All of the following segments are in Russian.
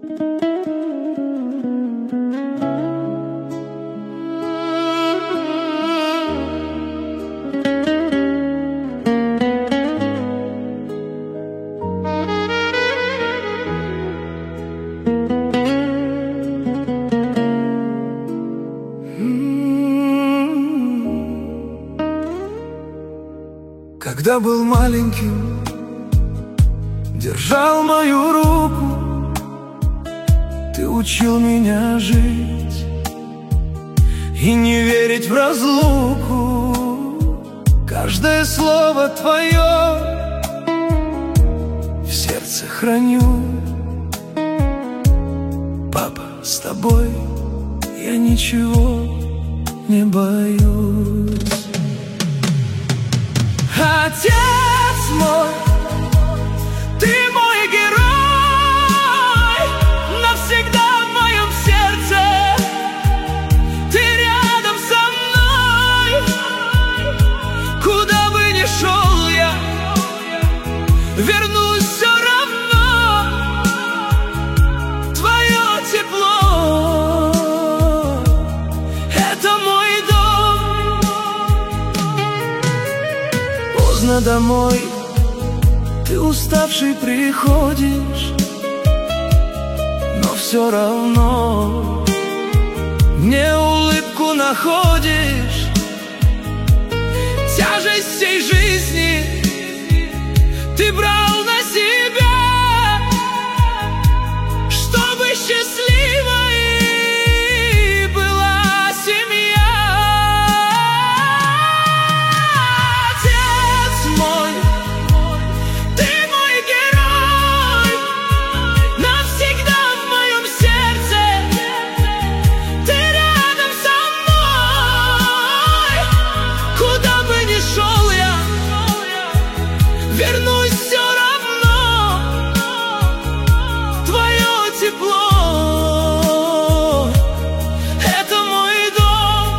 Когда был маленьким, держал мою руку, ты учил меня жить и не верить в разлуку. Каждое слово твое в сердце храню. Папа, с тобой я ничего не боюсь. Отец мой, ты мой герой, навсегда в моем сердце. Ты рядом со мной, куда бы ни шел я, вернусь все равно. Твое тепло — это мой дом. Поздно домой ты уставший приходишь, но все равно мне улыбку находишь. Тяжесть всей жизни ты брал на себя, чтобы счастливой была семья. Отец мой, ты мой герой, навсегда в моем сердце. Ты рядом со мной, куда бы ни шел я, вернусь все равно. Твое тепло — это мой дом.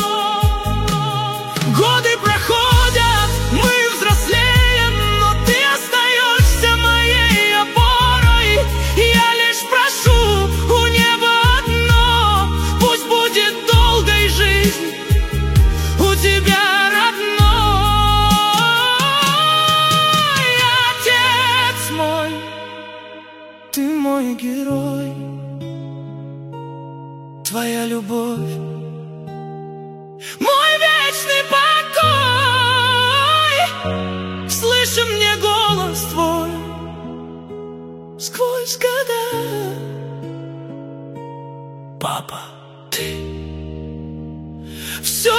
Годы проходят, мы взрослеем, но ты остаешься моей опорой. Я лишь прошу у неба одно: пусть будет долгой жизнь у тебя, родной. Отец мой, ты мой герой, твоя любовь — мой вечный покой. Слыши мне голос твой сквозь года. Папа, ты все